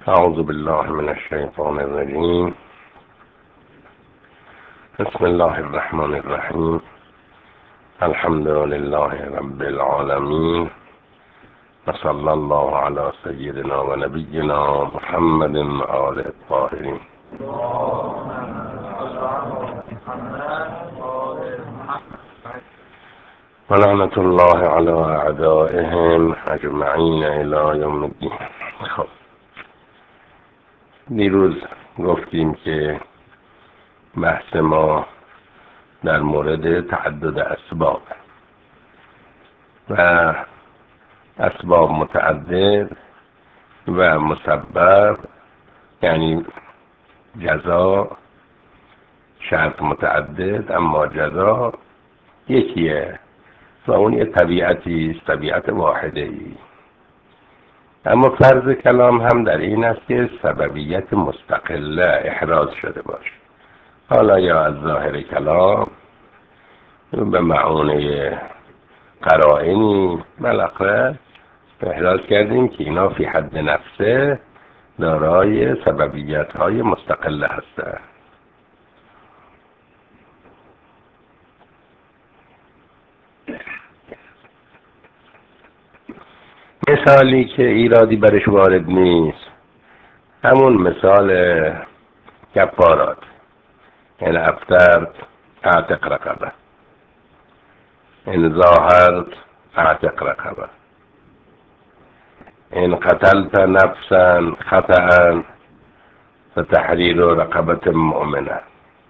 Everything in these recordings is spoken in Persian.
أعوذ بالله من الشيطان الرجيم. بسم الله الرحمن الرحيم. الحمد لله رب العالمين، وصلى الله على سيدنا ونبينا محمد وآله الطاهرين. ولعنة الله على أعدائهم أجمعين إلى يوم الدين. خب، دیروز گفتیم که بحث ما در مورد تعدد اسباب و اسباب متعدد و مسبب، یعنی جزا شرط متعدد اما جزا یکیه و اون یه طبیعتی است، طبیعت واحده ای. اما فرض کلام هم در این است که سببیت مستقله احراز شده باشه. حالا یا از ظاهر کلام به معونه قرائنی بالاخره احراز کردیم که اینا فی حد نفسه دارای سببیت های مستقله هستند. مثالی که ایرادی برش وارد نیست همون مثال کفارات، یعنی افطرت اعتق رقبه، ان ظاهرت اعتق رقبه، ان قتلت نفسا خطأ فتحریر رقبه مؤمنه.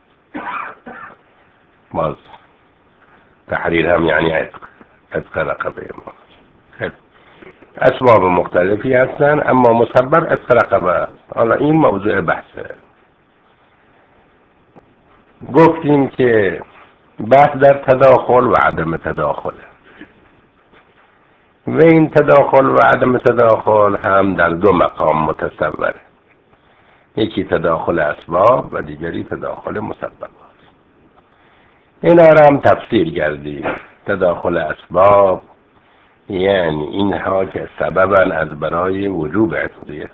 باز تحریر هم یعنی عتق رقبه مؤمنه. اسباب مختلفی هستن اما مسبب عتق رقبه. حالا این موضوع بحثه. گفتیم که بحث در تداخل و عدم تداخله و این تداخل و عدم تداخل هم در دو مقام متصوره، یکی تداخل اسباب و دیگری تداخل مسببات. اینا را هم تفسیر کردیم. تداخل اسباب یعنی اینها که سببن از برای وجوب عتقیه.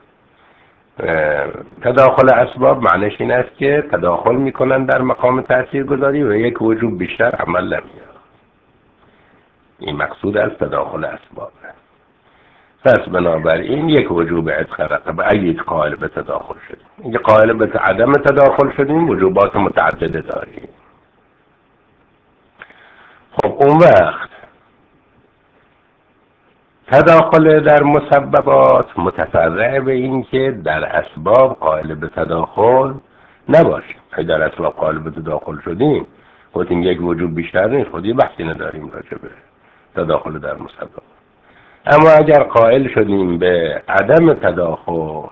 تداخل اسباب معنیش این است که تداخل میکنن در مقام تاثیرگذاری و یک وجوب بیشتر عمل نمیاد. این مقصود از تداخل اسباب. پس بنابراین یک وجوب عتق رقبه اگه قائل به تداخل شدیم، اگه قائل به عدم تداخل شدیم وجوبات متعدده داریم. خب اون وقت تداخل در مسببات متفرع به این که در اسباب قائل به تداخل نباشیم. اگه در اسباب قائل به تداخل شدیم گفتیم یک وجوب بیشتر نیست، خودی بحثی نداریم راجع به تداخل در مسببات. اما اگر قائل شدیم به عدم تداخل،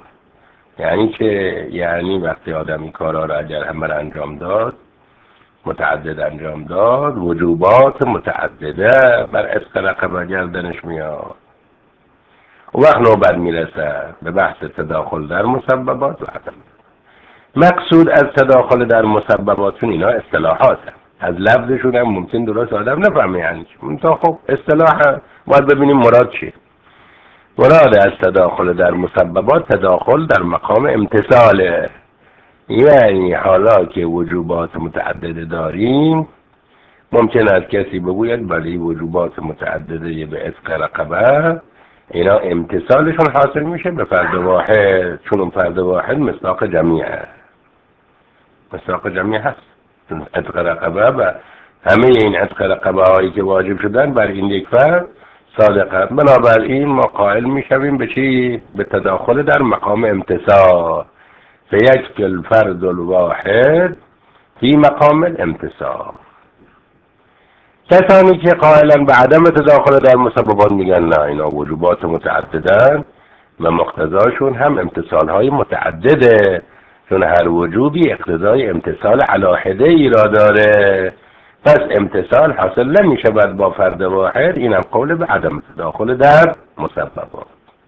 یعنی وقتی آدمی کارا را اگر همه انجام داد، متعدد انجام داد، وجوبات متعدده بر عتق رقبه گردنش میاد. و وقت نوبت میرسه به بحث تداخل در مسببات و عدم. مقصود از تداخل در مسبباتون اینا اصطلاحات هم. از لفظشون هم ممکن درست آدم نفهمه یعنی چی. خب اصطلاح باید ببینیم مراد چیه. مراد از تداخل در مسببات تداخل در مقام امتثاله، یعنی حالا که وجوبات متعدده داریم ممکن است کسی بگوید ولی وجوبات متعدده به عتق رقبه اینا امتثالشون حاصل میشه به فرد واحد، چون اون فرد واحد مصداق جمیعه. مصداق جمیع هست. عتق رقبه و همه این عتق رقبه هایی که واجب شدن بر این یک فرد صادقه. بنابراین ما قائل میشویم به چی؟ به تداخل در مقام امتثال. فیکفی الفرد الواحد فی مقام الامتثال. کسانی که قائلن به عدم تداخل در مسببات میگن نه، اینا وجوبات متعددن و مقتضاشون هم امتثال های متعدده، چون هر وجوبی اقتضای امتثال علی حده ای را داره، پس امتثال حاصل نمیشه بعد با فرد واحد. اینم قول به عدم تداخل در مسببات.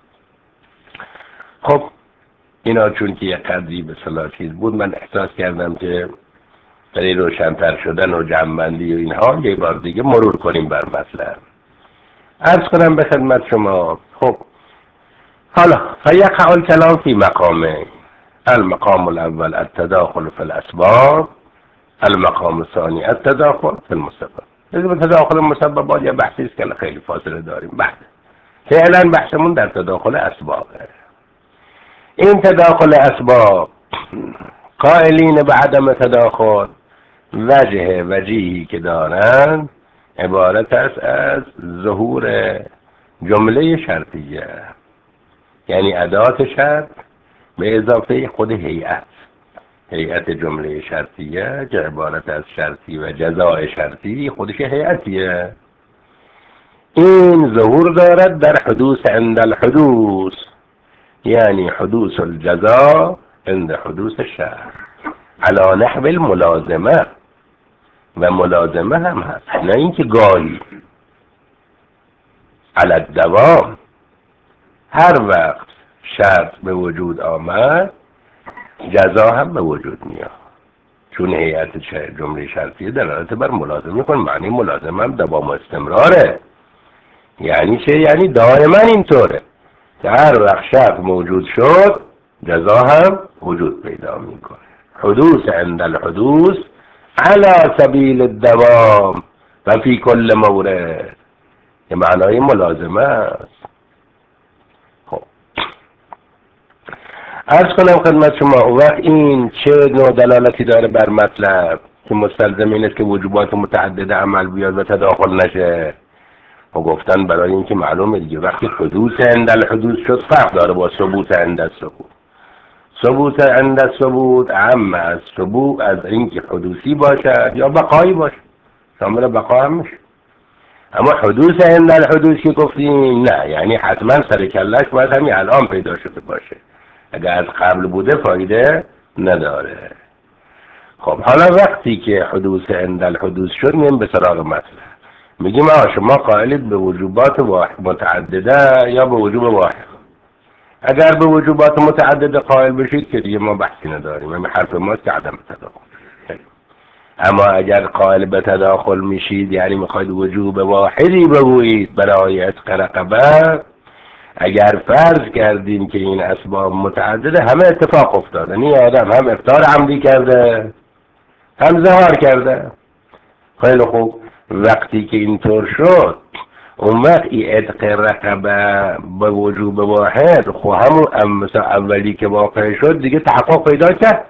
خب اینا چون که یک قدری به صلاح چیز بود، من احساس کردم که برای روشن‌تر شدن و جمع‌بندی و اینها یک بار دیگه مرور کنیم بر مطلب. عرض کنم به خدمت شما. خب حالا فيقع الكلام في مقامين: المقام الأول التداخل في الأسباب، المقام الثاني التداخل في المسبب. إذا تداخل المسببات يا بحثی است که خیلی فاصله داریم. بحث فعلا بحثمون در تداخل اسباب. این تداخل اسباب قائلین به عدم تداخل وجهی که دارن عبارت است از ظهور جمله شرطیه، یعنی ادات شرط به اضافه خود هیئت جمله شرطیه که عبارت از شرطی و جزاء شرطی خودش هیئتیه. این ظهور دارد در حدوث عند الحدوث، یعنی حدوث الجزاء عند حدوث الشرط على نحو الملازمه، و ملازمه هم هست، نه اینکه گاهی، علی الدوام. هر وقت شرط به وجود آمد جزا هم به وجود میاد، چون هیئت جمله شرطیه دلالت بر ملازمه میکنه. معنی ملازمه هم دوام و استمراره. یعنی چه؟ یعنی دائما اینطوره که هر وقت شرط موجود شد جزا هم وجود پیدا میکنه. حدوث عند الحدوث على سبیل الدوام و فی کل مورد، که معنای ملازمه است. خب عرض کنم خدمت شما وقت این چه نوع دلالتی داره بر مطلب که مستلزم این است که وجوبات متعدد عمل بیاد و تداخل نشه. و گفتن برای اینکه معلومه دیگه وقتی حدوث عند الحدوث شد فرق داره با ثبوت عند الثبوت. ثبوت عند الثبوت اهم از ثبوت، از اینکه حدوثی باشد یا بقایی باشه، شامل بقا هم میشه. اما حدوث عند الحدوث که گفتیم نه، یعنی حتما سر کلش باید همین الان پیدا شده باشه، اگر از قبل بوده فایده نداره. خب حالا وقتی که حدوث عند الحدوث شد میگیم به سراغ مطلب، میگیم شما قائلید به وجوبات متعدده یا به وجوب واحد. اگر به وجوبات متعدده قائل بشید که دیگه ما بحثی نداریم، همین حرف ماست که عدم تداخل. اما اگر قائل به تداخل میشید، یعنی میخواید وجوب واحدی بگویید برای عتق رقبه، اگر فرض کردیم که این اسباب متعدده همه اتفاق افتاده، این آدم هم افطار عمدی کرده هم ظهار کرده، خیلی خوب، وقتی که اینطور شد اون وقت این عتق رقبه به وجوب واحد خب همون مثلا اولی که واقع شد دیگه تحقق پیدا کرد.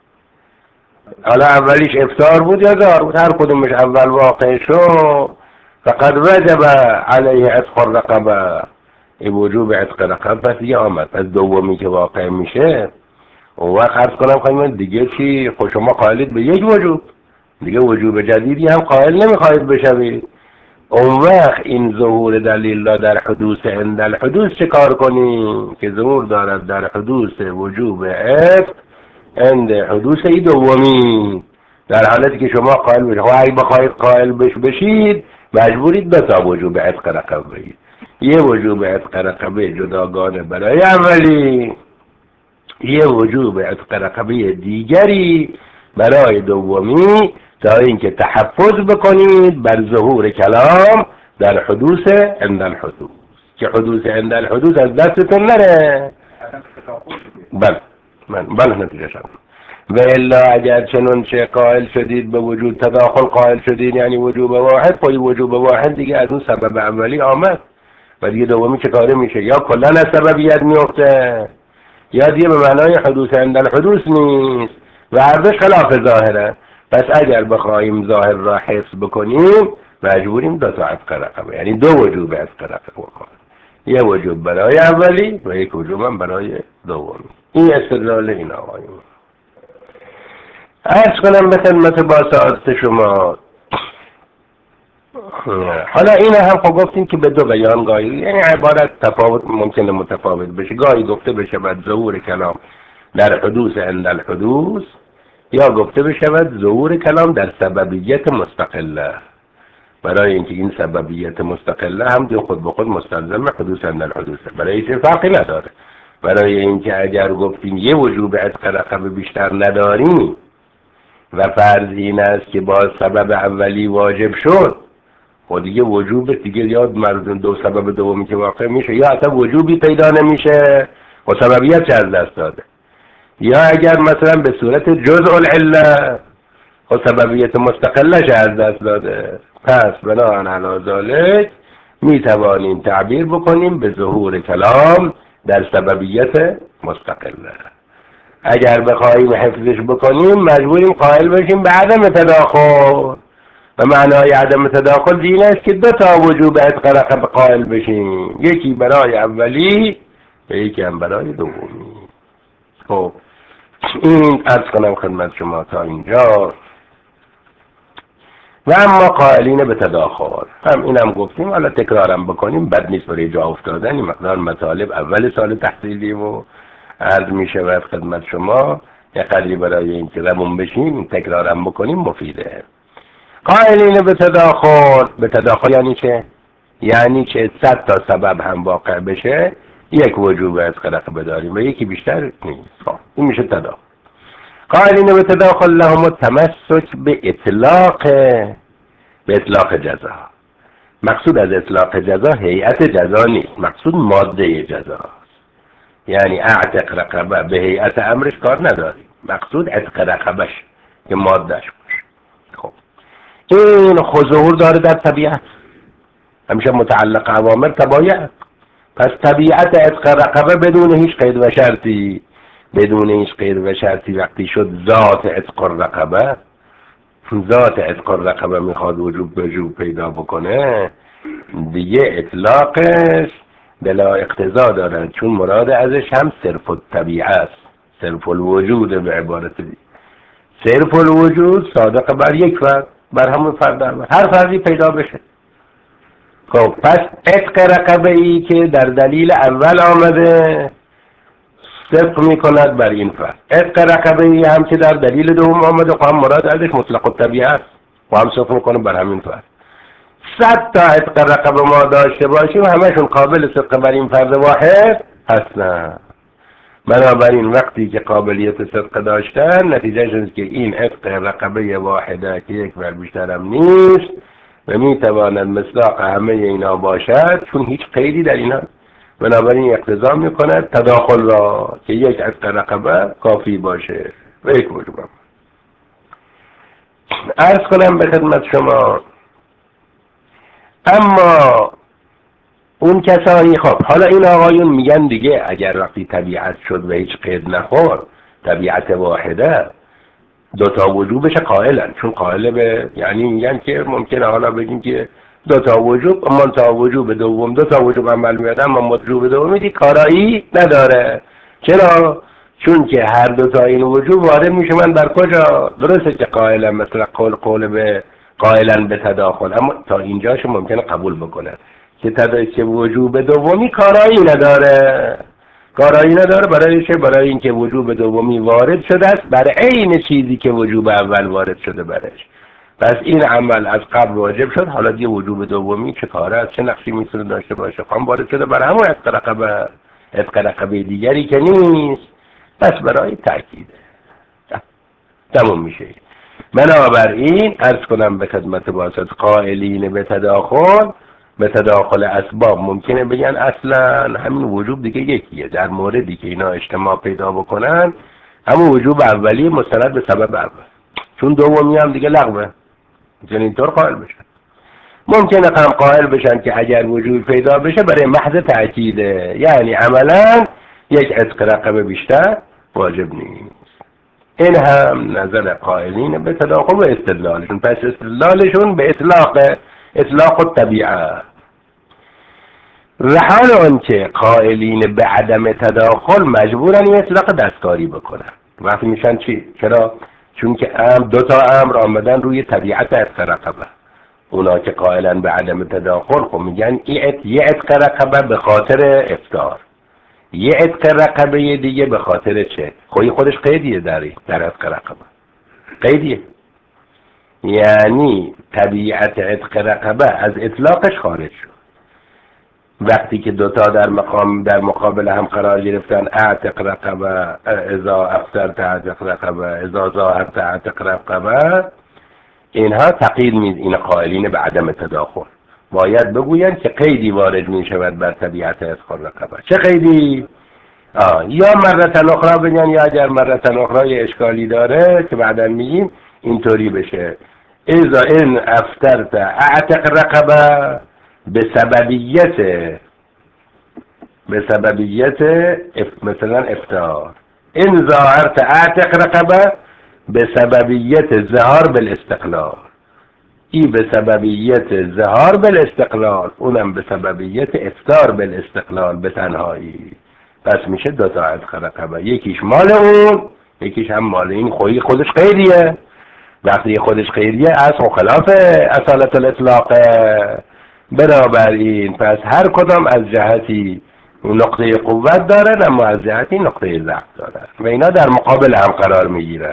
حالا اولیش افطار بود یا ظهار بود، هر کدومش اول واقع شد فقد وجب علیه عتق الرقبه، این وجوب عتق رقبه دیگه آمد. از دومی که واقع میشه اون وقت عرض کنم خواهیم دیگه چی؟ خود شما قائلید به یک وجوب دیگه، وجوب جدیدی هم قائل نمیخواهید بشوید. اون وقت این ظهور دلیل در حدوث عند الحدوث چه کار کنیم؟ که ظهور دارد در حدوث وجوب عتق عند حدوث ای دومی، در حالتی که شما قائل بشید. خب اگه بخواید قائل بشید مجبورید به تا وجوب عتق رقبه بگید. یه وجوب عتق رقبه جداگانه برای اولی، یه وجوب عتق رقبه دیگری برای دومی، تا اینکه تحفظ بکنید بر ظهور کلام در حدوث عند الحدوث، که حدوث عند الحدوث از دستتون نره. بله نتیجه شد. و الا اگر چنون چه قائل شدید به وجود تداخل قائل شدید، یعنی وجوب واحد، خواهی وجوب واحد دیگه از اون سبب اولی آمد و دیگه دومی چه کاره میشه؟ یا کلن از سببیت میفته یا دیگه به معنای حدوث عند الحدوث نیست و هردوش خلاف ظاهره. پس اگر بخواهیم ظاهر را حفظ بکنیم مجبوریم دو تا عتق رقبه، یعنی دو وجوب عتق رقبه بکنیم، یه وجوب برای اولی و یک وجوب هم برای دومی. این استدلال این آقایون. عرض کنم به خدمت با سعادت شما، حالا این هم خب گفتیم که به دو بیان گاهی، یعنی عبارت تفاوت ممکنه متفاوت بشه، گاهی گفته بشه بعد ظهور کلام در حدوث عند الحدوث، یا گفته بشود ظهور کلام در سببیت مستقله، برای اینکه این سببیت مستقله هم دیگه خود به خود مستلزم حدوث عند الحدوث، برای هیچ فرقی نداره. برای اینکه اگر گفتیم یه وجوب عتق رقبه بیشتر نداریم و فرض این است که با سبب اولی واجب شد، و دیگه وجوب دیگه یاد مردم دو سبب دومی که واقع میشه، یا اصلا وجوبی پیدا نمیشه و سببیت از دست داده، یا اگر مثلا به صورت جزء العله و سببیت مستقلش از دست داده. پس بناهن علی ذالک می توانیم تعبیر بکنیم به ظهور کلام در سببیت مستقله. اگر بخواهیم حفظش بکنیم مجبوریم قائل بشیم به عدم تداخل، و معنای عدم تداخل این است که دو تا وجوب عتق رقبه قائل بشیم، یکی برای اولی و یکی هم برای دومی. خب این عرض کنم خدمت شما تا اینجا. و اما قائلین به تداخل هم اینم گفتیم، حالا تکرارم بکنیم بد نیست برای جا افتادن، این مقدار مطالب اول سال تحصیلی و عرض می شود خدمت شما، یه قدری برای اینکه روون بشیم تکرارم بکنیم مفیده. قائلین به تداخل یعنی چه؟ یعنی که 100 تا سبب هم واقع بشه یک وجوب از قرق بداریم و یکی بیشتر نیست. خب این میشه تداخل. قائلین به تداخل لهم التمسک به اطلاق جزا. مقصود از اطلاق جزا هیئت جزا نیست، مقصود ماده جزا. یعنی اعتق رقبه به هیئت امرش کار نداریم، مقصود عتق رقبش که مادهش باشه. خب این ظهور داره در طبیعت، همیشه متعلق اوامر تبایع. پس طبیعت عتق رقبه بدون هیچ قید و شرطی وقتی شد ذات عتق الرقبه میخواد وجوب پیدا بکنه، دیگه اطلاقش بلا اقتضا داره، چون مراد ازش هم صرف الطبیعه است، صرف الوجود. به عبارت دیگه صرف الوجود صادق بر یک فرد، بر همون فرد هر فردی پیدا بشه. خب پس عتق رقبه ای که در دلیل اول آمده صدق میکند بر این فرد، عتق رقبه ای هم که در دلیل دوم آمده و هم مراد ازش مطلق الطبیعه است و هم صدق میکنه بر همین فرد. 100 تا عتق رقبه ما داشته باشیم همشون قابل صدق بر این فرد واحد هستن. بنابراین وقتی که قابلیت صدق داشتن نتیجهش اینه که این عتق رقبه واحده که یک بر بیشتر هم نیست و میتواند مصداق همه اینا باشد، چون هیچ قیدی در اینا. بنابراین اقتضا میکند تداخل را که یک عتق رقبه کافی باشه و یک وجوب. عرض کنم به خدمت شما اما اون کسانی، خب حالا این آقایون میگن دیگه اگر وقتی طبیعت شد و هیچ قید نخورد، طبیعت واحده، دوتا وجوبش قائلن، چون قائل به، یعنی میگن که ممکنه حالا بگیم که دوتا وجوب، منتها وجوب دوم دوتا وجوب عمل میاد اما وجوب دومی دی کارایی نداره. چرا؟ چون که هر دوتا این وجوب وارد میشه من بر کجا؟ درسته که قائلن مثل قول به قائلن به تداخل، اما تا اینجاش ممکنه قبول بکنه که وجوب دومی کارایی نداره. برای چه؟ برای اینکه وجوب دومی وارد شده است برای عین چیزی که وجوب اول وارد شده برش. پس این عمل از قبل واجب شد، حالا دیگه وجوب دومی چه کاره است، چه نقشی میتونه داشته باشه؟ هم وارد شده برای همون عتق رقبه دیگری که نیست، پس برای تأکیده تموم میشه. بنابراین عرض کنم به خدمت واسط قائلین به تداخل اسباب ممکنه بگن اصلا همین وجوب دیگه یکیه، در موردی که اینا اجتماع پیدا بکنن همون وجوب اولی مستند به سبب اول، چون دومی هم دیگه لغوه، میتونن اینطور قائل بشن. ممکنه هم قائل بشن که اگر وجود پیدا بشه برای محض تأکیده، یعنی عملا یک عتق رقبه بیشتر واجب نیست. این هم نظر قائلین به تداخل و استدلالشون. پس استدلالشون به اطلاق الطبیعه. حال آن که قائلین به عدم تداخل مجبورن این اطلاق دستکاری بکنن. وقتی میشن چی؟ چرا؟ چون که دو تا امر آمدن روی طبیعت عتق رقبه. اونا که قائلن به عدم تداخل خب میگن یه عتق رقبه به خاطر افطار، یه عتق رقبه دیگه به خاطر چه؟ خودش قیدیه در عتق رقبه، قیدیه، یعنی طبیعت عتق رقبه از اطلاقش خارج شد. وقتی که دوتا در مقابل هم قرار گرفتن، اعتق رقبه اذا افطرت اعتق رقبه اذا ظاهرت اعتق رقبه، اینها تقیید این قائلین به عدم تداخل. باید بگویند که قیدی وارد می شود بر طبیعت اذخر رقبه. چه قیدی؟ یا مرتن اخرى بگن، یا اگر مرتن اخرى یه اشکالی داره که بعدا میگیم اینطوری بشه: اذا ان افترت اعتق رقبه به سببیت مثلا افطار. ان ظاهرت اعتق رقبه به سببیت ظهار بالاستقلال. این به سببیت ظهار بالاستقلال، اونم به سببیت افطار بالاستقلال به تنهایی. پس میشه دو تا عتق رقبه، یکیش مال اون، یکیش هم مال این. خودش غیریه. وقتی خودش غیریه اصل خلاف اصالت الاطلاق. بنابراین پس هر کدام از جهتی نقطه قوت دارن، اما از جهتی نقطه ضعف دارن و اینا در مقابل هم قرار میگیرن.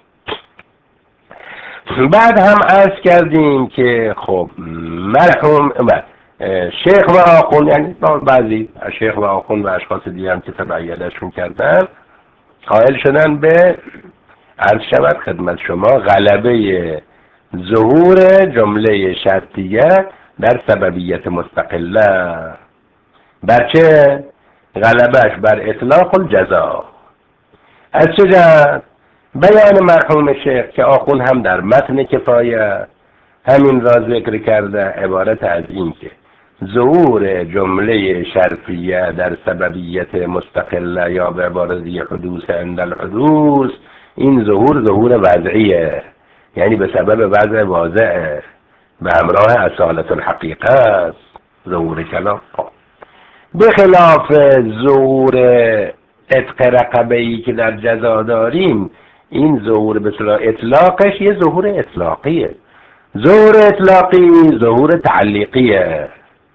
بعد هم عرض کردیم که خب مرحوم شیخ و آخوند، یعنی بعضی شیخ و آخوند و اشخاص دیگه هم که تبعیدشون کردن، قائل شدن به، عرض شود خدمت شما، غلبه ظهور جمله شرطیه در سببیت مستقله. بر چه؟ غلبش بر اطلاق الجزا. از چه جهت؟ بیان مرحوم شیخ که آخوند هم در متن کفایه همین را ذکر کرده، عبارت از این که ظهور جمله شرطیه در سببیت مستقله یا به عبارت حدوث عند الحدوث، این ظهور وضعیه، یعنی به سبب وضع واضحه، به همراه اصالت الحقیقه است ظهور کلام. به خلاف ظهور عتق رقبه‌ای که در جزا داریم، این ظهور به اصطلاح اطلاقش یه ظهور اطلاقیه. ظهور اطلاقی ظهور تعلیقیه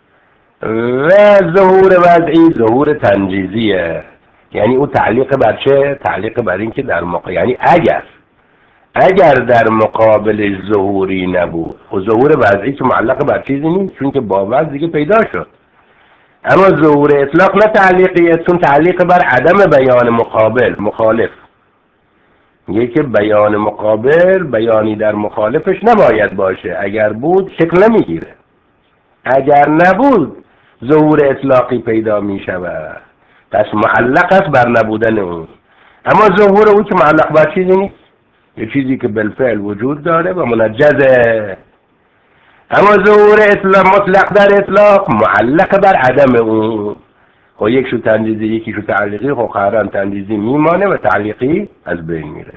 و ظهور وضعی ظهور تنجیزیه. یعنی او تعلیق بر چه؟ تعلیق بر این که در یعنی اگر در مقابل ظهوری نبود، و ظهور وضعی که معلق بر چیزی نیست، چون که با وضع دیگه پیدا شد. اما ظهور اطلاق نه تعلیقیه، چون تعلیق بر عدم بیان مخالف. میگه که بیان مقابل بیانی در مخالفش نباید باشه، اگر بود شکل نمیگیره، اگر نبود ظهور اطلاقی پیدا میشود. پس معلق است بر نبودن اون. اما ظهور او که معلق بر چیزی نیست، یه چیزی که بالفعل وجود داره و منجزه. اما ظهور اطلاق مطلق در اطلاق معلق بر عدم اون. خب یک شو تنجیزی یکی شو تعلیقی، خب قرارن تنجیزی میمانه و تعلیقی از بین میره.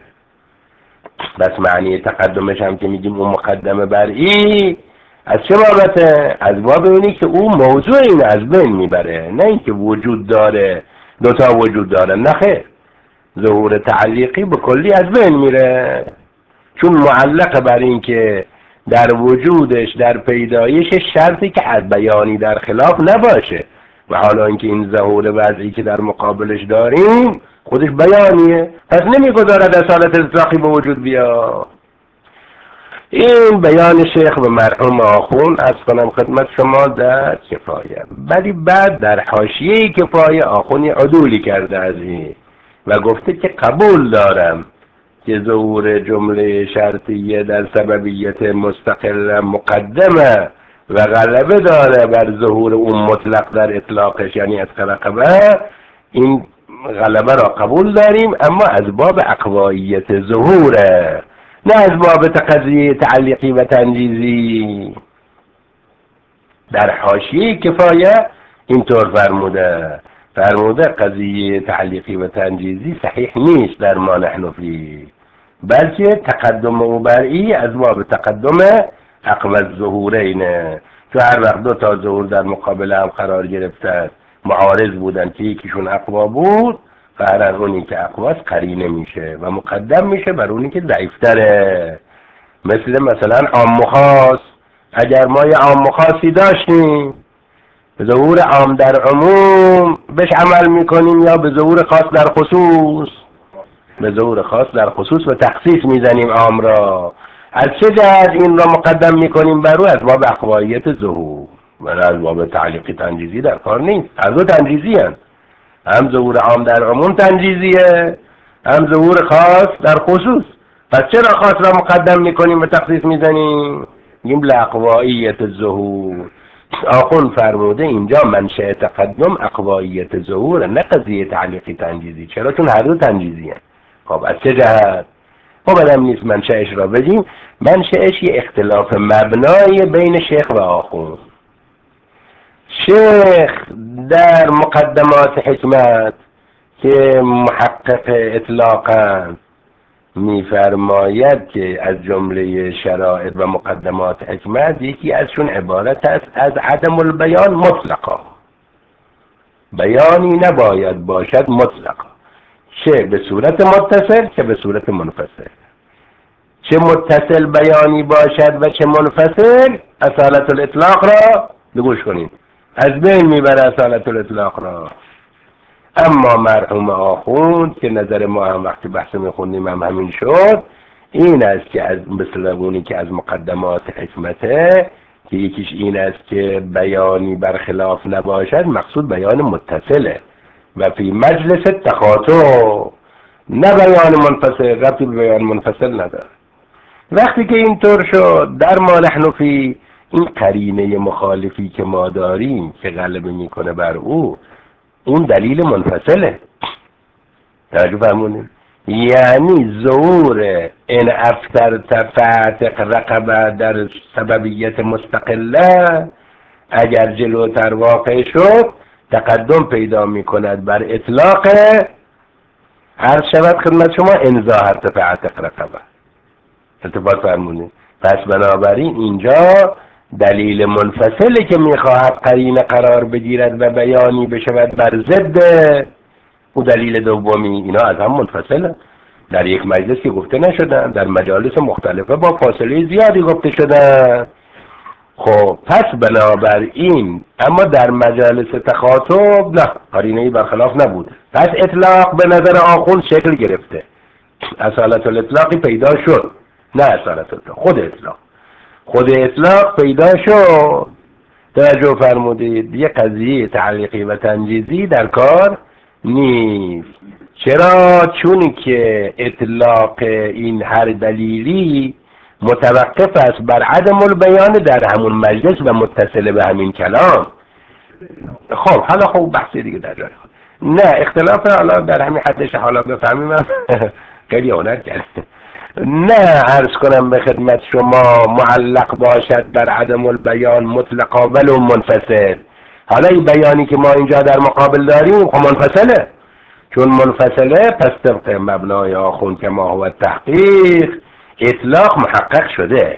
بس معنی تقدمش هم که میگیم اون مقدمه بر ای، از چه بابته؟ از باب اونی که اون موضوع این از بین میبره، نه اینکه وجود داره، دوتا وجود داره، نه خیر. ظهور تعلیقی به کلی از بین میره، چون معلق بر این که در وجودش، در پیدایشش شرطی که از بیانی در خلاف نباشه. و حالا اینکه این ظهور وضعی که در مقابلش داریم خودش بیانیه، پس نمیگذارد اصالت اطلاقی به وجود بیا. این بیان شیخ به مرحوم آخوند از کنم خدمت شما در کفایه. ولی بعد در حاشیه کفایه آخوند عدولی کرده از این و گفته که قبول دارم که ظهور جمله شرطیه در سببیت مستقل مقدمه و غلبه داره بر ظهور اون مطلق در اطلاقش، یعنی از رقبه. این غلبه را قبول داریم، اما از باب اقواییت ظهوره، نه از باب تقضیه تعلیقی و تنجیزی. در حاشیه کفایه اینطور فرموده قضیه تعلیقی و تنجیزی صحیح نیست در ما نحن فيه، بلکه تقدم او برئی از باب تقدم اقوى الظهورینه. تو هر وقت دو تا ظهور در مقابل هم قرار گرفته، معارض بودن که یکیشون اقوا بود، فرق اونی که اقواست قرینه میشه و مقدم میشه بر اونی که ضعیفتره. مثلا عام و خاص، اگر ما یه عام و خاصی داشتیم، به ظهور عام در عموم بهش عمل میکنیم یا به ظهور خاص در خصوص؟ به ظهور خاص در خصوص و تخصیص میزنیم عام را. از چه جهت این را مقدم میکنیم بر او؟ از باب اقواییت ظهور و از باب تعلیقی تنجیزی در کار نیست. هر دو تنجیزی هست، هم ظهور عام در عموم تنجیزیه، هم ظهور خاص در خصوص. پس چرا خاص را مقدم میکنیم و تخصیص میزنیم؟ میگیم لاقواییت ظهور. آخوند فرموده اینجا منشأ تقدم اقواییت ظهور، نه قضیه تعلیقی تنجیزی. چرا؟ چون هر دو تنجیزی هست. خب از چه جهت؟ خب بدم نیست منشأش را بگیم. منشأش یه اختلاف مبنای بین شیخ و آخوند. شیخ در مقدمات حکمت که محقق اطلاقا میفرماید که از جمله شرایط و مقدمات حکمت یکی ازشون عبارت است از عدم البیان مطلقا. بیانی نباید باشد مطلقا، چه به صورت متصل چه به صورت منفصل. چه متصل بیانی باشد و چه منفصل، اصالت الاطلاق را بگوش کنید از بین میبره اصالت الاطلاق را. اما مرحوم آخوند که نظر ما هم وقتی بحث میخوندیم هم همین شد، این است که از مثل اونی که از مقدمات حکمته که یکیش این است که بیانی برخلاف نباشد، مقصود بیان متصله و فی مجلس تخاطب، نه بیان منفصل. ربطی به بیان منفصل نداره. وقتی که اینطور شد در ما نحن فی، این قرینه مخالفی که ما داریم که غلبه میکنه بر او، اون دلیل منفصله. توجه فرمونید؟ یعنی ظهور این افتر تفاتق رقبه در سببیت مستقله اگر جلوتر واقع شد تقدم پیدا میکند بر اطلاق هر شود خدمت شما انزا ارتفاعتق رقبه. التفات فرمونید؟ پس بنابراین اینجا دلیل منفصلی که میخواهد قرینه قرار بگیرد و بیانی بشود بر ضد او دلیل دومی، اینا از هم منفصله. در یک مجلس که گفته نشدن، در مجالس مختلفه با فاصله زیادی گفته شدن. خب پس بنابراین اما در مجالس تخاطب نه، قرینه‌ای برخلاف نبود. پس اطلاق به نظر آخوند شکل گرفته، اصالت الاطلاقی پیدا شد، نه اصالت الاطلاق، خود اطلاق پیدا شد. توجه فرمودید؟ یه قضیه تعلیقی و تنجیزی در کار نیست. چرا؟ چون که اطلاق این هر دلیلی متوقف است بر عدم البیان در همون مجلس و متصل به همین کلام. خب حالا خب بحثی دیگه در جای خود. نه اختلاف حالا در همین حدش حالا بفهمیم خیلی هنر کرد. نه عرض کنم به خدمت شما معلق باشد بر عدم البیان مطلقا ولو منفصل. حالا این بیانی که ما اینجا در مقابل داریم خب منفصله. چون منفصله پس طبق مبنای آخوند که ما هو تحقیق اطلاق محقق شده.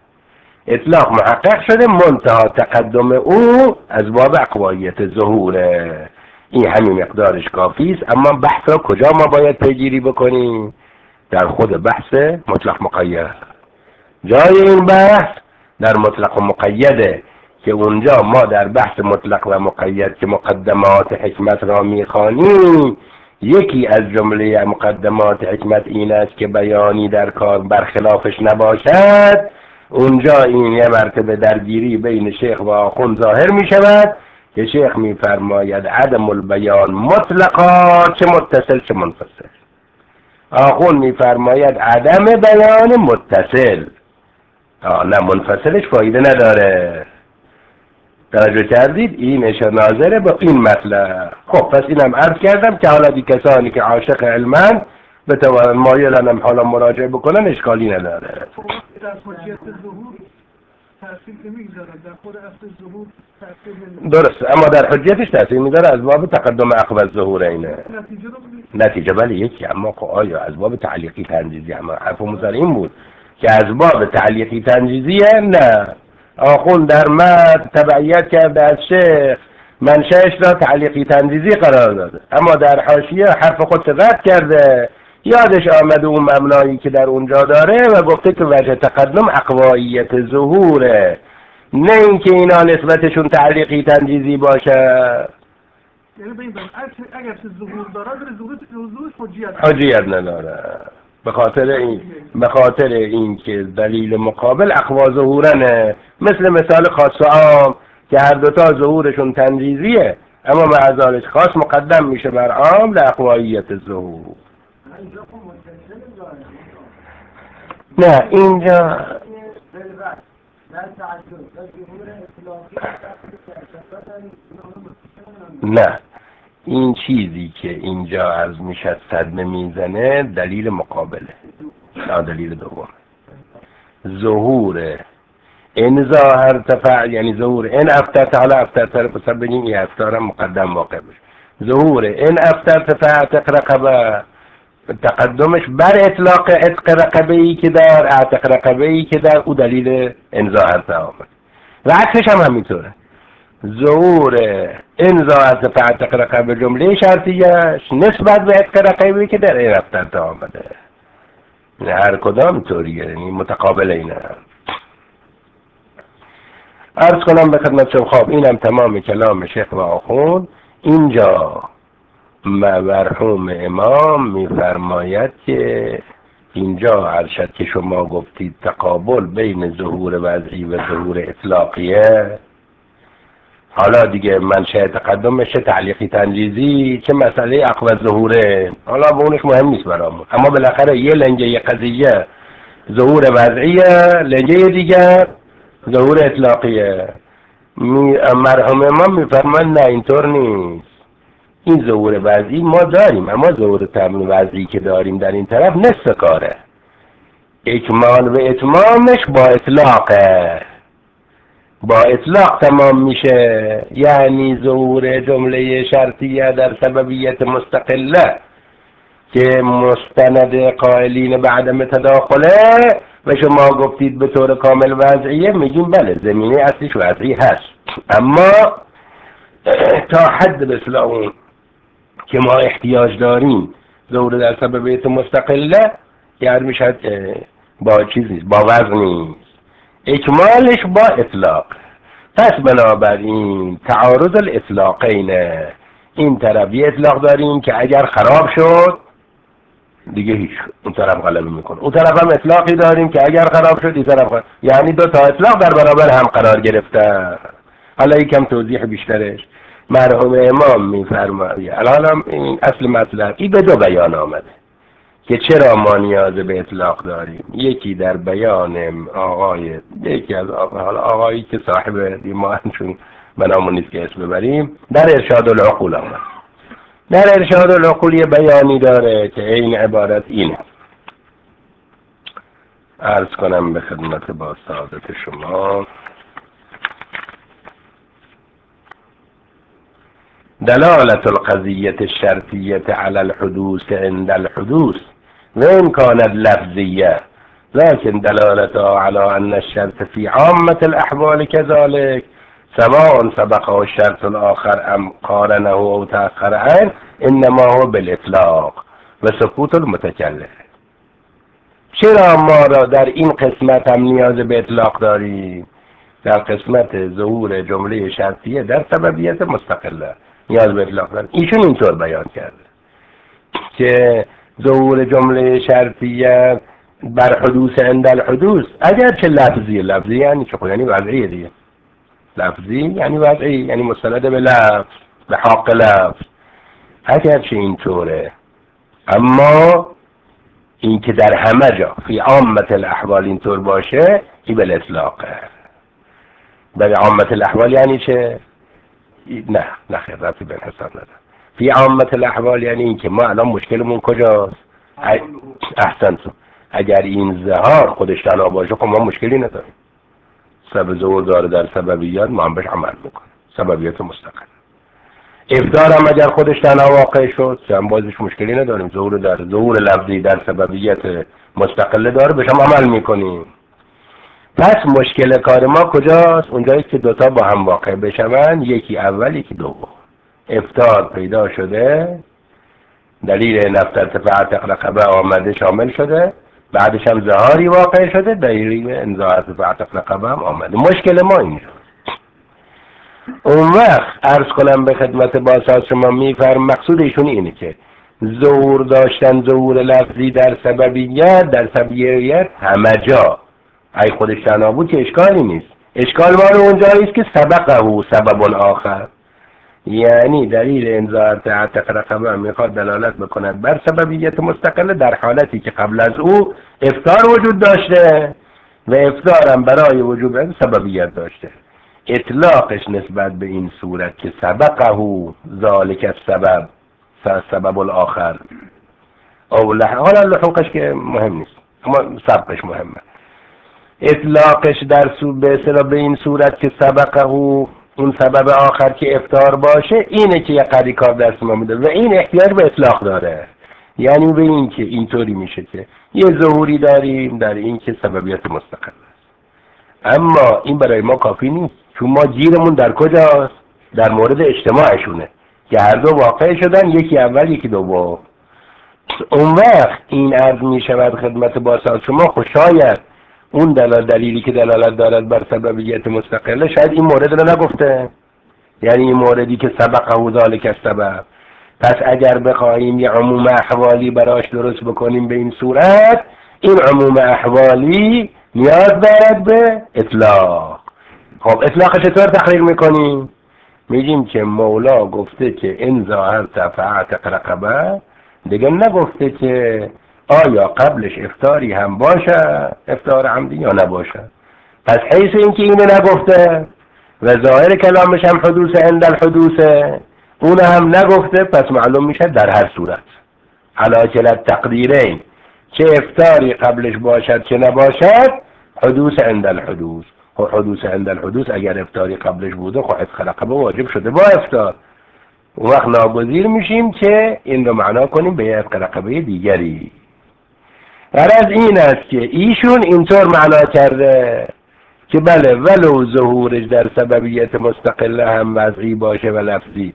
اطلاق محقق شده، منتها تقدم او از باب اقوایت ظهوره. این همین مقدارش کافی است. اما بحث را کجا ما باید پیگیری بکنیم؟ در خود بحث مطلق مقید. جای این بحث در مطلق و مقیده که اونجا ما در بحث مطلق و مقید که مقدمات حکمت را میخوانیم، یکی از جمله مقدمات حکمت این است که بیانی در کار برخلافش نباشد. اونجا این یه مرتبه درگیری بین شیخ و آخوند ظاهر می شود که شیخ می فرماید عدم البیان مطلقا چه متصل چه منفصل. آخوند می فرماید عدم بیان متصل، نه منفصلش فایده نداره. توجه کردید؟ اینش ناظره با این مطلب. خب پس اینم عرض کردم که حالا دی کسانی که عاشق علمن به توان مایلن هم حالا مراجعه بکنن اشکالی نداره. در حجیت ظهور تأثیر نمیگذاره، در خود اصل ظهور تأثیر درسته، اما در حجیتش تأثیر میذاره. از باب تقدم عقب ظهور اینه نتیجه ولی یکی. اما آیا از باب تعلیقی تنجیزی؟ اما حرف مزار این بود که از باب تعلیقی تنجیزیه. نه، آخوند در مد تبعیت کرده از شیخ، منشأش را تعلیقی تنجیزی قرار داده، اما در حاشیه حرف خود رد کرده. یادش آمده اون مبنایی که در اونجا داره و گفته که وجه تقدم اقواییت ظهوره، نه اینکه اینا نسبتشون تعلیقی تنجیزی باشه. یعنی به این اگر چه ظهور داره ظهورش حجیت نداره. به خاطر این که دلیل مقابل اقوا ظهورنه، مثل خاص و عام که هر دوتا ظهورشون تنجیزیه، اما معذالش خاص مقدم میشه بر عام لاقواییت ظهور. نه اینجا نه، این چیزی که اینجا عرض میشد صدمه میزنه دلیل مقابله، نه دلیل دوم. ظهور این ظاهر تفعل یعنی ظهور این افترت، حالا افترت رو پسر بگیم این افتار هم مقدم واقع بشه. ظهور این افترت فعتق رقبه، تقدمش بر اطلاق عتق رقبه ای که در عتق رقبه ای که در او دلیل این ظاهر آمد و عکسش هم همینطوره. ظهور این ظاهر فعتق رقبه جمله شرطیش نسبت به عتق رقبه ای که در این افترت آمده، هر کدام طوریه، یعنی متقابل اینه. عرض کنم به خدمت شما خب اینم تمام کلام شیخ و آخوند. اینجا مرحوم امام میفرماید که اینجا ارشد که شما گفتید تقابل بین ظهور وضعی و ظهور اطلاقیه، حالا دیگه منشأ تقدمش تعلیقی تنجیزی چه مسئله اقوى ظهوره، حالا به اونش مهم نیست برامون، اما بالاخره یه لنگه قضیه ظهور وضعیه، لنگه دیگر ظهور اطلاقیه. مرحوم امام میفرمان نه اینطور نیست، این ظهور وضعی ما داریم، اما ظهور تمام وضعی که داریم در این طرف نصف کاره، اکمال و اتمامش با اطلاقه، با اطلاق تمام میشه. یعنی ظهور جمله شرطیه در سببیت مستقله که مستند قائلین به عدم تداخله و شما گفتید به طور کامل وضعیه، میگیم بله زمینه اصلیش وضعی هست، اما تا حد مثل اون که ما احتیاج داریم ظهور در سببیت مستقله یعنی میشد با چیزی با وزن نیست، اکمالش با اطلاق. پس بنابراین تعارض الاطلاقینه، این طرف یه اطلاق داریم که اگر خراب شد دیگه هیچ، اون طرف غلبه میکنه، اون طرف هم اطلاقی داریم که اگر خراب شد این طرف خراب. یعنی دو تا اطلاق در برابر هم قرار گرفته. حالا یکم توضیح بیشترش مرحوم امام میفرماید الان این اصل مطلب این به دو بیان آمده که چرا ما نیاز به اطلاق داریم. یکی در بیان یکی از آقایی که صاحب دیمان چون بنامون نیست که اسم ببریم، در ارشاد العقول آمد. در ارشاد العقول یه بیانی داره که این عبارت اینه، عرض کنم به خدمت با سعادت شما. دلالة القضية الشرطية على الحدوث عند الحدوث وإن كانت لفظية، لكن دلالتها على أن الشرط في عامة الأحوال كذلك سواء سبقه الشرط الآخر أم قارنه أو تأخر عنه إنما هو بالإطلاق وسكوت المتكلم. چرا ما را در این قسمت هم نیاز به اطلاق داریم؟ در قسمت ظهور جمله شرطیه در سببیت مستقله نیاز به اطلاق داریم. ایشون اینطور بیان کرده که ظهور جمله شرطیه بر حدوث عند الحدوث اگر چه لفظی یعنی چه یعنی وضعی دیگه، لفظی یعنی وضعی یعنی مستند به لفظ به حق لفظ، اگر چه اینطوره، اما این که در همه جا فی عامت الاحوال اینطور باشه این به اطلاقه. به عامت الاحوال یعنی چه؟ نه خیر ربطی به حساب نداره. فی عامت الاحوال یعنی این که ما الان مشکلمون کجاست؟ احسنتون، اگر این ظهار خودش تنها باشه خب ما مشکلی نداریم، سبب ظهور داره در سببیات ما هم بهش عمل میکنه، سببیات مستقل. افطار هم اگر خودش تنها واقع شد هم بازش مشکلی نداریم، ظهور لفظی در سببیت مستقل داره بهش هم عمل میکنیم. پس مشکل کار ما کجاست؟ اونجایی که دوتا با هم واقع بشون، یکی اول یکی دوم. افطار پیدا شده، دلیل نفتر فعتق رقبه آمده شامل شده، بعدش هم ظهاری واقع شده، دلیل انزاعت فعتق رقبه هم آمده. مشکل ما اینجا. اون وقت عرض کنم به خدمت باساز شما میفرم مقصود ایشون اینه که ظهور داشتن ظهور لفظی در سببیت همه جا ای خودش تنها بود که اشکالی نیست. اشکال ما اونجاییست که سبقه سبب آخر، یعنی دلیل انذار عتق رقبه میخواد دلالت بکند بر سببیت مستقله در حالتی که قبل از او افطار وجود داشته، و افتارم برای وجوب این سببیت داشته. اطلاقش نسبت به این صورت که سبقه ذالک السبب سبب الاخر او حالا لحوقش که مهم نیست اما سبقش مهمه. اطلاقش در به این صورت که سبقه اون سبب آخر که افطار باشه اینه که یه قدری کار دست ما میده و این احتیاج به اطلاق داره. یعنی به این که اینطوری میشه که یه ظهوری داریم در این که سببیت مستقل است، اما این برای ما کافی نیست، چون ما گیرمون در کجاست؟ در مورد اجتماعشونه که هر دو واقع شدن، یکی اول یکی دوم. اون وقت این عرض میشود خدمت باسط شما شاید اون دلیلی که دلالت دارد بر سببیت مستقله شاید این مورد رو نگفته، یعنی این موردی که سبقه ذالک السبب. پس اگر بخواهیم یه عموم احوالی براش درست بکنیم به این صورت، این عموم احوالی نیاز دارد به اطلاق. خب اطلاقش چطور تقریر میکنیم؟ میگیم که مولا گفته که این ظاهر فاعتق رقبه، دیگه نگفته که آیا قبلش افطاری هم باشه، افطار عمدی یا نباشه. پس حیث این که اینو نگفته و ظاهر کلامش هم حدوث عند الحدوثه، اون هم نگفته، پس معلوم میشه در هر صورت علی کلا تقدیرین، چه افطاری قبلش باشد چه نباشد، حدوث عند الحدوث. خب حدوث عند الحدوث اگر افطاری قبلش بوده خب عتق رقبه واجب شده با افطار، اون وقت ناگزیر میشیم که این رو معنا کنیم به عتق رقبه دیگری. غرض این است که ایشون اینطور معنا کرده که بله ولو ظهورش در سببیت مستقله هم وضعی باشه و لفظی،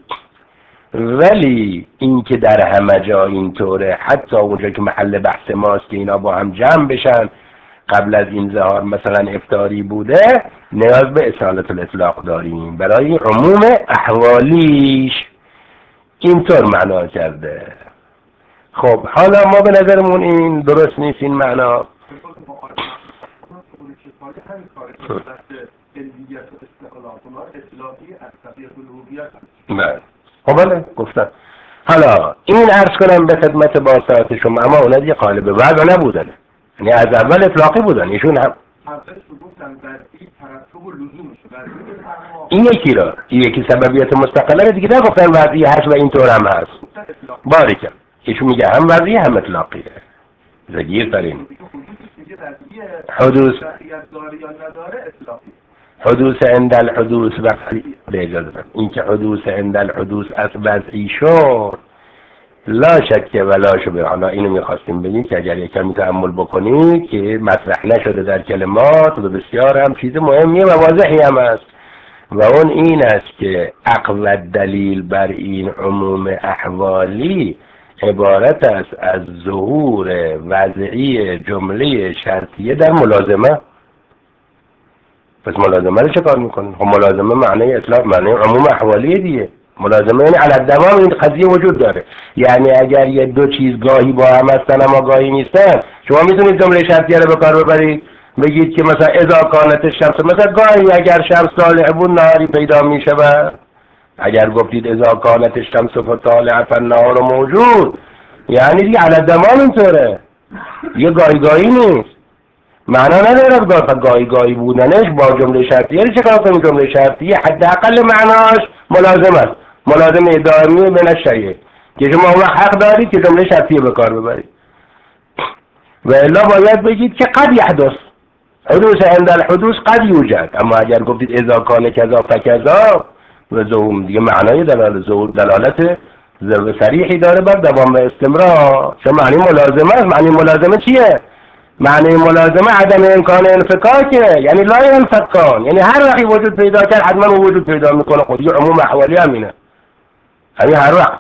ولی این که در همه جا اینطوره، حتی اونجا که محل بحث ماست که اینا با هم جمع بشن قبل از این ظهار مثلا افطاری بوده، نیاز به اصالت الاطلاق داریم برای عموم احوالیش. اینطور معنا کرده. خب حالا ما به نظرمون این درست نیست این معنا. خب بله گفتم. حالا این عرض کنم به خدمت باسط شما، اما اونا دیگه قالب وضع نبودن، یعنی از اول اطلاقی بودن ایشون هم. این یکی را، این یکی سببیت مستقله دیگه نگفتن وضعی هست و اینطور هم هست. باریکم ایشون میگه هم وضعی هم اطلاقیه. زگیر داریم حدوث عند الحدوث وقتی به اجازه این که حدوث عند الحدوث از وضعی شد لا شک ولا شبه. حالا اینو میخواستیم بگیم که اگر یکم تأمل بکنید که مطرح نشده در کلمات و بسیار هم چیز مهمیه و واضحی هم است، و اون این است که اقوى دلیل بر این عموم احوالی عبارت است از ظهور وضعی جمله شرطیه در ملازمه. پس ملازمه رو چه کار میکنه؟ خب ملازمه معنی اطلاق، معنی عموم احوالی دیگه. ملازمه یعنی علی الدوام این قضیه وجود داره، یعنی اگر یه دو چیز گاهی با هم هستن اما گاهی نیستن، شما میتونید جمله شرطیه رو به کار ببرید بگید که مثلا اذا کانت الشمس، مثلا گاهی اگر شمس طالع بود نهاری پیدا میشه. اگر گفتید اذا کانت الشمس فطالع فالنهار موجود، یعنی دیگه علی الدوام اینطوره، یه گاهی نیست. معنا نداره گاهی بودنش با جمله شرطیه رو چه کار کنیم؟ جمله شرطیه حداقل معناش ملازم است، ملازمه دائمی من الشیء، که شما اون حق دارید که جمله شرطیه به کار ببرید، و الا باید بگید که قد یحدث حدوث عند الحدوث قد یوجد. اما اگر گفتید اذا کان کذا فکذا و ظهور دیگه معنای دلالت صریحی داره بر دوام و استمرار. چه معنی ملازمه است؟ معنی ملازمه چیه؟ معنی ملازمه عدم امکان انفکاکه، یعنی لا ينفکان، یعنی هر وقتی وجود پیدا کرد حتما وجود پیدا میکنه. خودی عموم احوالی همینه، یعنی هر وقت.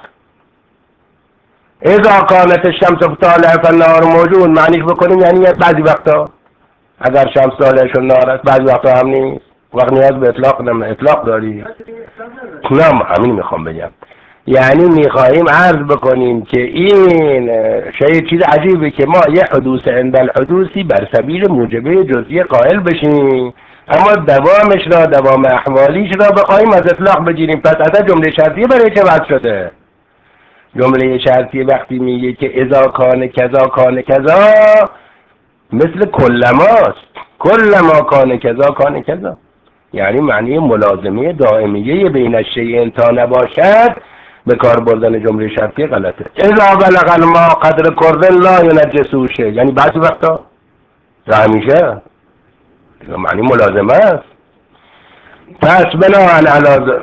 اذا کانت الشمس طالع فالنهار موجود معنیش بکنیم یعنی بعضی وقتا اگر شمس طالع شد نهار است، بعضی وقتا هم نیست. وقت نیاز به اطلاق داری؟ نه همین میخوام بگم، یعنی میخواهیم عرض بکنیم که این شاید چیز عجیبه که ما یه حدوث عند الحدوثی بر سبیل موجبه جزئی قائل بشیم، اما دوام احوالیش را بخواهیم از اطلاق بگیریم. پس اصلا جمله شرطیه برای چه وضع شده؟ جمله شرطیه وقتی میگه که اذا کان کذا کان کذا مثل کلماست. کل ما کان کذا کان کذا، یعنی معنی ملازمه دائمیه بین الشیء تا نباشد به کار بردن جمله شرطی غلطه. اذا بلغ الماء قدر کرد لا ینجسه شیء، یعنی بعضی وقتا یا همیشه معنی ملازمه است. پس بناهن علی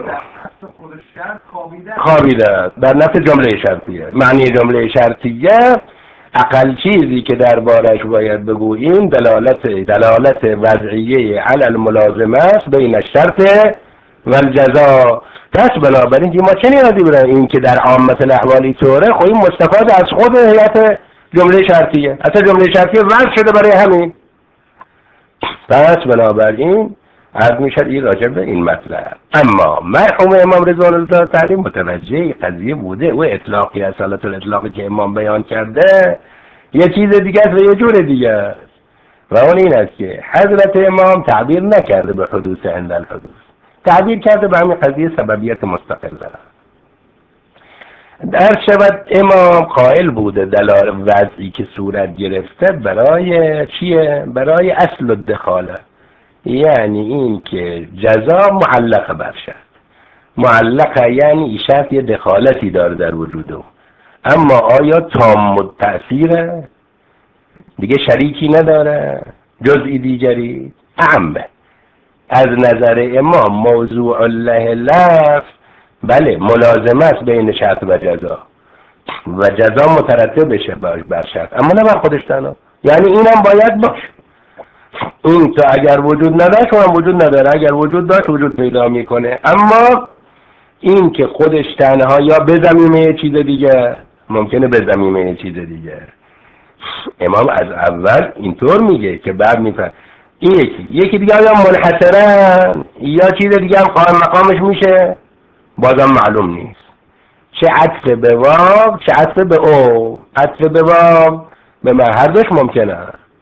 خوابیده در نفع جمله شرطیه. معنی جمله شرطیه اقل چیزی که دربارش باید بگوییم دلالت وضعیه علی الملازمه است بین الشرط و الجزا. پس بنابراین ما چه نیازی برای این که در عامه الاحوال اینطوره؟ خب این مستفاد از خود هیئت جمله شرطیه، اصلا جمله شرطیه وضع شده برای همین. پس بنابراین عرض میشد این راجع به این مطلب. اما مرحوم امام رضوان الله تعالی متوجه قضیه بوده، او اطلاقی اصالت الاطلاقی که امام بیان کرده یه چیز دیگه است و یه جور دیگه است، و اون این است که حضرت امام تعبیر نکرده به حدوث عند الحدوث، تعبیر کرده به همین قضیه سببیت مستقله. در شود امام قائل بوده دلال وضعی که صورت گرفته برای چیه؟ برای اصل الدخاله، یعنی این که جزا معلقه بر شرط. معلقه یعنی شرط یه دخالتی داره در وجوده، اما آیا تام التأثیره؟ دیگه شریکی نداره جزئی دیگری؟ اعمه از نظر امام موضوع الله لفظ بله ملازمه است بین شرط و جزا، و جزا مترتب بشه بر شرط، اما نه بر خودش تنها، یعنی اینم باید باشه. این تو اگر وجود نداشت اونم وجود نداره، اگر وجود داشت وجود پیدا میکنه، اما این که خودش تنها یا به زمینه یه چیز دیگه، ممکنه به زمینه یه چیز دیگه. امام از اول اینطور میگه که بعد میفهم این یکی دیگه یا منحصرن یا چیز دیگه هم قائم مقامش میشه، بازم معلوم نیست. چه عطف به واو چه عطف به او، عطف به واو به من هر دوش ممکنه.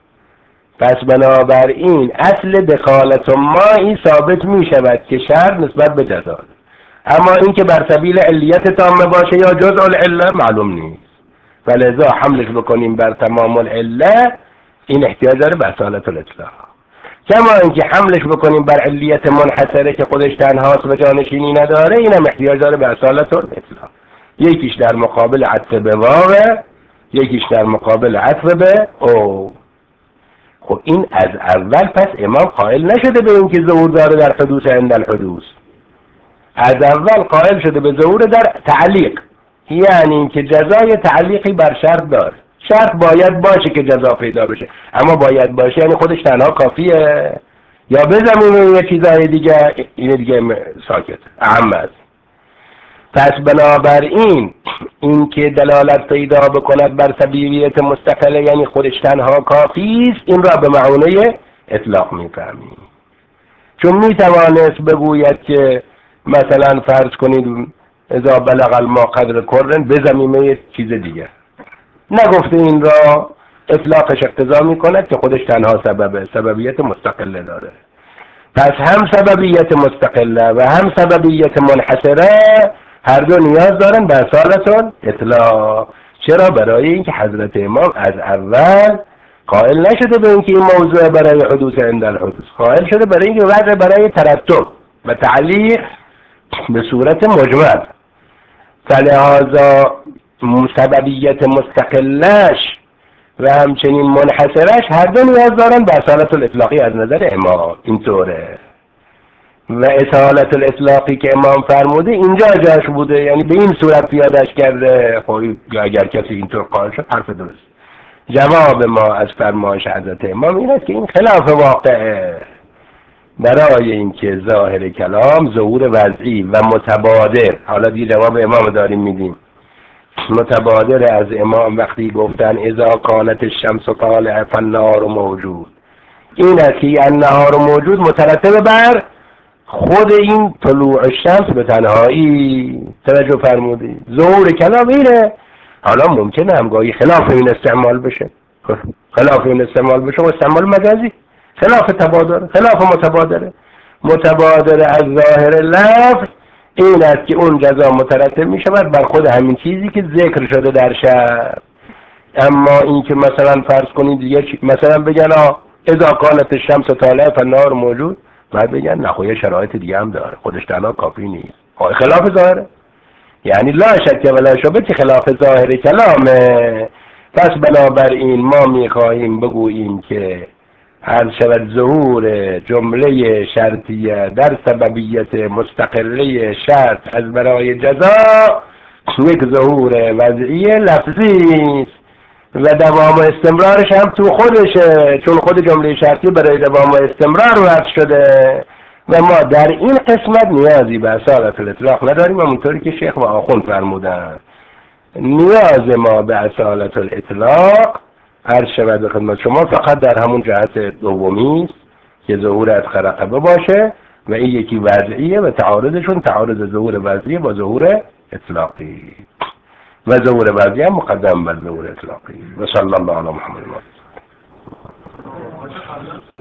پس بنابراین اصل دخالت مایی ثابت می شود که شرط نسبت به جزا، اما این که بر سبیل علیت تامه باشه یا جزء العله معلوم نیست، فلذا حملش بکنیم بر تمام العله این احتیاج داره به اصالت الاطلاق، کما اینکه حملش بکنیم بر علیت منحصره که خودش تنهاست و جانشینی نداره اینم احتیاج داره به اصالت الاطلاق. یکیش در مقابل عطف به واو، یکیش در مقابل عطف به او. خب این از اول پس امام قائل نشده به این که ظهور داره در حدوث عند الحدوث، از اول قائل شده به ظهور در تعلیق، یعنی این که جزای تعلیقی بر شرط داره. شرط باید باشه که جزا پیدا بشه، اما باید باشه یعنی خودش تنها کافیه یا بزمین یه چیزای دیگه، این دیگه ساکت اهم است. پس بنابراین این که دلالت پیدا بکند بر سبیلیت مستقله یعنی خودش تنها کافی است، این را به معنی اطلاق میفهمیم. چون میتوانست بگوید که مثلا فرض کنید اذا بلغ الماء قدر کرن به زمینه چیز دیگه، نگفته این را اطلاقش اقتضا میکند که خودش تنها سببیت مستقله داره. پس هم سببیت مستقله و هم سببیت منحصره هر دو نیاز دارن به اصالت اطلاق. چرا؟ برای اینکه حضرت امام از اول قائل نشده به اینکه این موضوع برای حدوث عند الحدوث، قائل شده برای اینکه وضع برای ترتب و تعلیق به صورت مجمل. فلهذا سببیت مستقلش و همچنین منحصرش هر دو نیاز دارن به اصالت الاطلاقی از نظر امام. اینطوره و اصالت الاطلاقی که امام فرموده اینجا جاش بوده، یعنی به این صورت پیادش کرده. خب اگر کسی اینطور قائل شد حرف درست. جواب ما از فرمایش حضرت امام این است که این خلاف واقعه، برای اینکه ظاهر کلام ظهور وضعی و متبادر. حالا دیگه جواب امام داریم میدیم. متبادر از امام وقتی گفتن اذا کانت الشمس طالعه فالنهار موجود، این است که النهار موجود مترتب بر خود این طلوع الشمس به تنهایی. توجه فرمودی؟ ظهور کلام اینه. حالا ممکنه همگاهی خلاف این استعمال بشه، خلاف این استعمال بشه و استعمال مجازی، خلاف تبادر، خلاف متبادره. متبادر از ظاهر لفظ این است که اون جزا مترتب می شود بر خود همین چیزی که ذکر شده در شرع. اما این که مثلا فرض کنید دیگه مثلا بگن اذا کانت الشمس طالعه فالنهار موجود. بعد بگن نه خب یه شرایط دیگه هم داره، خودش تنها کافی نیست. خلاف ظاهره، یعنی لا شک ولا شبهه که خلاف ظاهر کلامه. پس بنابراین ما میخواهیم بگوییم که هر شود ظهور جمله شرطیه در سببیت مستقله شرط از برای جزا یک ظهور وضعی لفظی است و دوام و استمرارش هم تو خودشه، چون خود جمله شرطی برای دوام و استمرار وضع شده و ما در این قسمت نیازی به اصالت الاطلاق نداریم. همونطوری که شیخ و آخوند فرمودن نیاز ما به اصالت الاطلاق عرض شود به خدمت شما فقط در همون جهت دومی است که ظهور از خرقبه باشه و این یکی وضعیه و تعارضشون تعارض ظهور وضعی با ظهور اطلاقی و ظهور وضعی هم مقدم بر ظهور اطلاقی. و صلی الله علی محمد.